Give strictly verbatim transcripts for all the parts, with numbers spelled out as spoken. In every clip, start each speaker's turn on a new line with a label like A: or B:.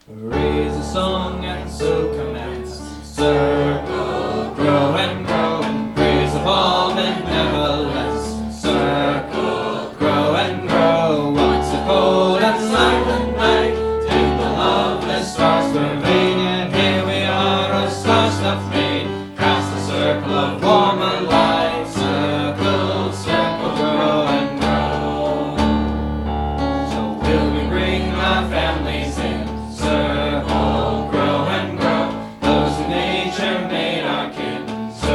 A: Raise a song and so commence. Circle, grow and grow, and praise of all benevolence. Circle, grow and grow, once a cold and silent night, till the loveless stars pervade, and here we are, a star-stuffed maid, cast a circle of warmer light. Circle, circle, grow and grow. So will we bring our families in? Circle, grow and grow, those who nature made our kin.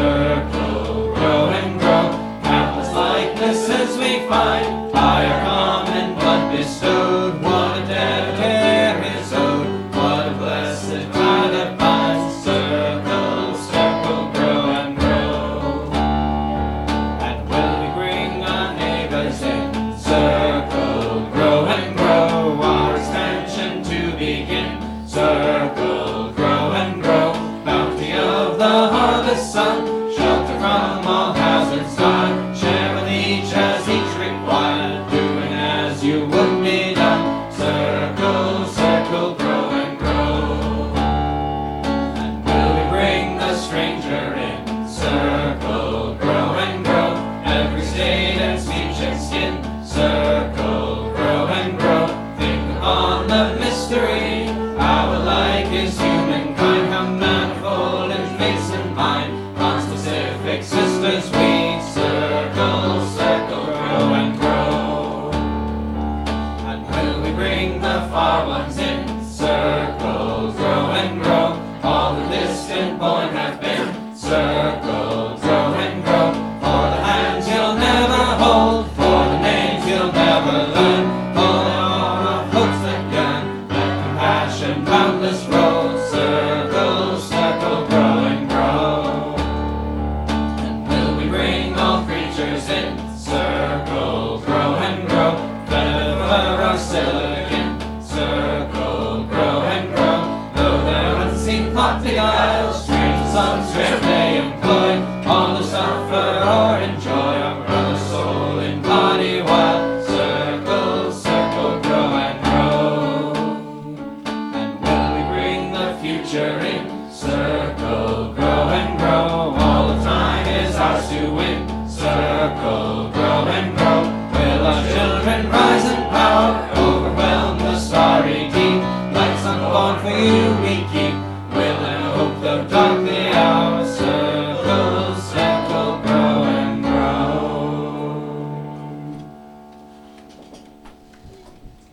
A: Circle, grow and grow, countless likenesses we find, by our common blood bestowed. What a debt care is owed, what a blessed tie that binds. Circle, circle, grow and grow. And will we bring our neighbors in? Circle, grow and grow, our expansion to begin. Circle, grow and grow, bounty of the harvest sun, shelter from all hazards done, share with each as each required, doing as you would be done. Circle, circle, grow and grow. And will we bring the stranger in? Circle, grow and grow, every state and speech and skin. Circle, grow and grow, think upon the mystery. Our like is humankind, how manifold in face and mind, non-specific sisters we. Circle, circle, grow and grow. And will we bring the far ones in? Circle, grow and grow, all the distant born have been. Circle, grow and grow, for the hands you'll never hold, for the names you'll never learn, for the arm of hopes that yearn, let compassion boundless roll. Circle, circle, grow and grow. And will we bring all creatures in? Circle, grow and grow, clever or silicon. Circle, grow and grow, though their unseen plot beguile, strange some trick they employ, all who suffer or enjoy our brother soul in body while. Circle, circle, grow and grow. And will we bring the future in?